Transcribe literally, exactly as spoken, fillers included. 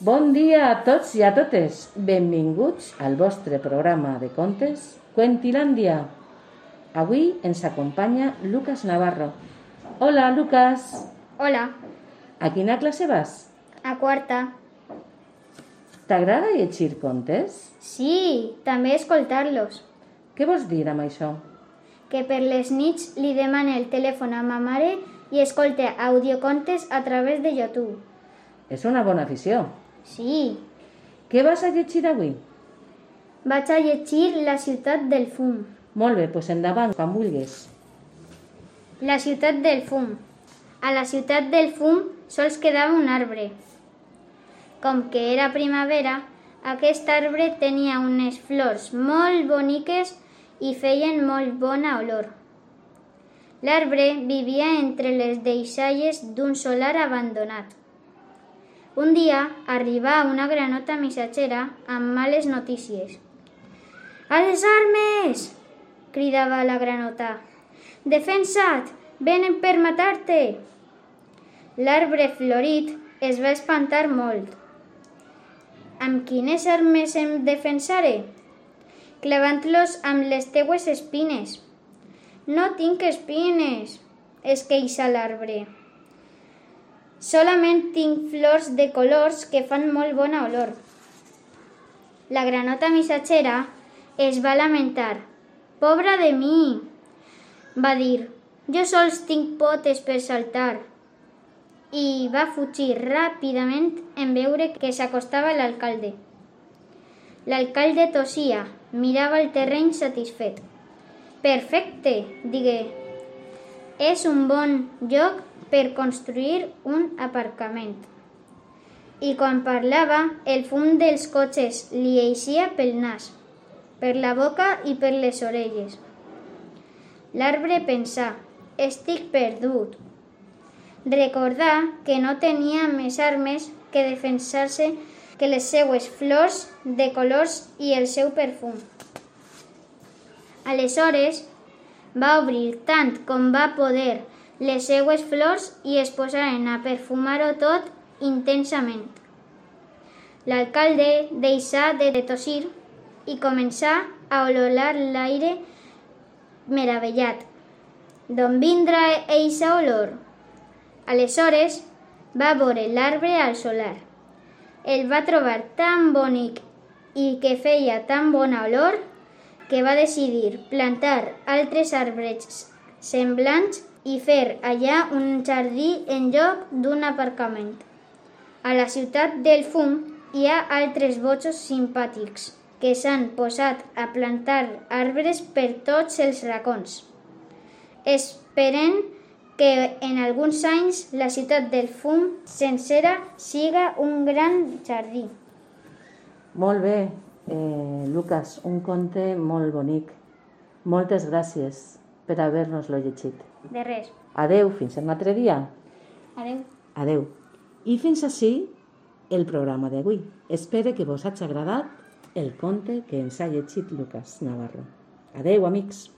Bon dia a tots i a totes. Benvinguts al vostre programa de contes Cuentilàndia. Avui ens acompanya Lucas Navarro. Hola, Lucas. Hola. A quina classe vas? A quarta. T'agrada llegir contes? Sí, també escoltar-los. Què vols dir amb això? Que per les nits li demane el telèfon a ma mare i escolte audiocontes a través de YouTube. És una bona afició. Sí. Què vas a llegir avui? Vaig a llegir La ciutat del fum. Molt bé, doncs endavant, quan vulguis. La ciutat del fum. A la ciutat del fum sols quedava un arbre. Com que era primavera, aquest arbre tenia unes flors molt boniques i feien molt bona olor. L'arbre vivia entre les deixalles d'un solar abandonat. Un dia arribà una granota missatgera amb males notícies. «A les armes!» cridava la granota. «Defensa't! Venen per matar-te!» L'arbre florit es va espantar molt. «Amb quines armes em defensaré?» «Clavant-los amb les teues espines». «No tinc espines!» es queixa l'arbre. «Solament tinc flors de colors que fan molt bona olor». La granota missatgera es va lamentar. «Pobra de mi!» va dir. «Jo sols tinc potes per saltar». I va fugir ràpidament en veure que s'acostava l'alcalde. L'alcalde tossia, mirava el terreny satisfet. «Perfecte», digué. «És un bon lloc per construir un aparcament». I quan parlava, el fum dels cotxes li eixia pel nas, per la boca i per les orelles. L'arbre pensà, «Estic perdut». Recordà que no tenia més armes que defensar-se que les seues flors de colors i el seu perfum. Aleshores, va obrir tant com va poder les seues flors i es posaren a perfumar-ho tot intensament. L'alcalde deixà de tossir i començà a olorar l'aire meravellat. D'on vindrà eixa olor? Aleshores, va veure l'arbre al solar. El va trobar tan bonic i que feia tan bona olor que va decidir plantar altres arbres semblants i fer allà un jardí en lloc d'un aparcament. A la ciutat del fum hi ha altres bojos simpàtics que s'han posat a plantar arbres per tots els racons. Esperen que en alguns anys la ciutat del fum sencera siga un gran jardí. Molt bé, eh, Lucas, un conte molt bonic. Moltes gràcies per haver-nos-lo llegit. De res. Adeu, fins un altre dia. Adeu. Adeu. I fins així el programa d'avui. Espero que vos hagi agradat el conte que ens ha llegit Lucas Navarro. Adeu, amics.